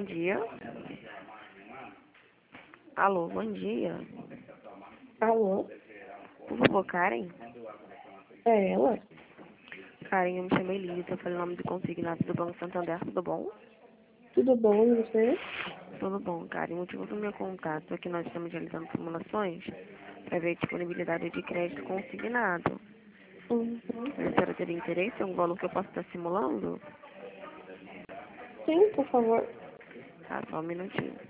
dia. Alô, bom dia. Alô? Por favor, Karen? É ela? Karen, eu me chamei Lisa, eu falei o nome do consignado do Banco Santander, tudo bom? Tudo bom, e você? Tudo bom, Karen. O motivo do meu contato é que nós estamos realizando simulações para ver a disponibilidade de crédito consignado. Uhum. A senhora teria interesse em um valor que eu possa estar simulando? Sim, por favor. Tá, só um minutinho.